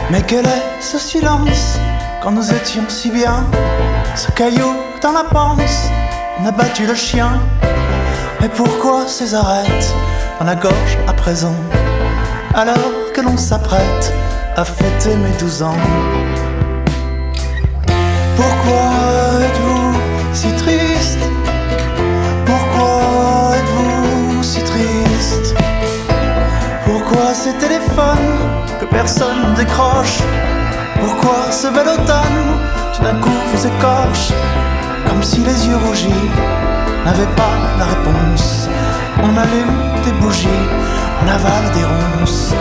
Mais quel est ce silence quand nous étions si bien? Ce caillou dans la panse, on a battu le chien. Mais pourquoi ces arêtes dans la gorge à présent, alors que l'on s'apprête à fêter mes 12 ans? Pourquoi êtes-vous si triste? Pourquoi êtes-vous si triste? Pourquoi ces téléphones que personne ne décroche? Pourquoi ce bel automne tout d'un coup vous écorche? Comme si les yeux rougis n'avaient pas la réponse. On allume des bougies, on avale des ronces.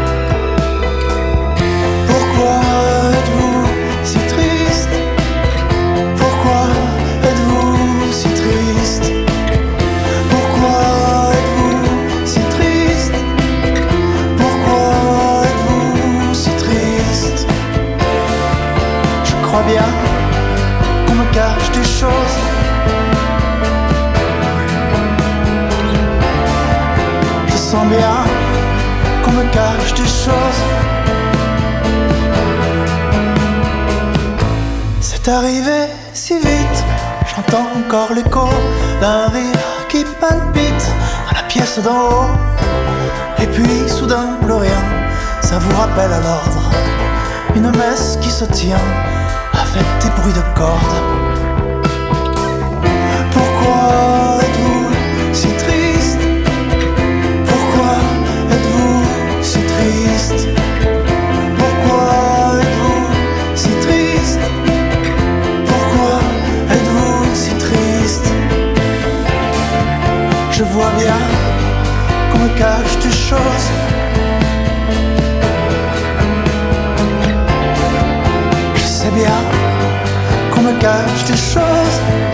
Pourquoi êtes-vous si triste? Pourquoi êtes-vous si triste? Pourquoi êtes-vous si triste? Pourquoi êtes-vous si triste? Je crois bien qu'on me cache des choses. Je sens bien qu'on me cache des choses. C'est arrivé si vite, j'entends encore l'écho d'un rire qui palpite à la pièce d'en haut. Et puis soudain plus rien, ça vous rappelle à l'ordre une messe qui se tient avec des bruits de cordes. Pourquoi êtes-vous si triste? Pourquoi êtes-vous si triste? Pourquoi êtes-vous si triste? Pourquoi êtes-vous si triste? Je vois bien qu'on me cache des choses. Je sais bien qu'on me cache des choses.